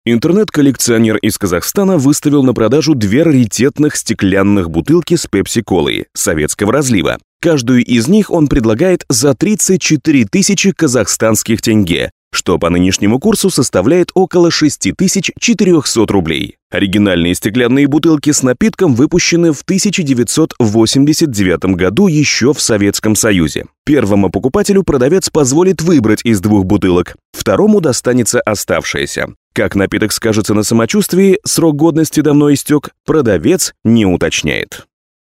Интернет-коллекционер из Казахстана выставил на продажу 2 раритетных стеклянных бутылки с пепси-колой советского разлива. Каждую из них он предлагает за 34 тысячи казахстанских тенге, что по нынешнему курсу составляет около 6400 рублей. Оригинальные стеклянные бутылки с напитком выпущены в 1989 году еще в Советском Союзе. Первому покупателю продавец позволит выбрать из 2 бутылок, второму достанется оставшаяся. Как напиток скажется на самочувствии, срок годности давно истек, продавец не уточняет.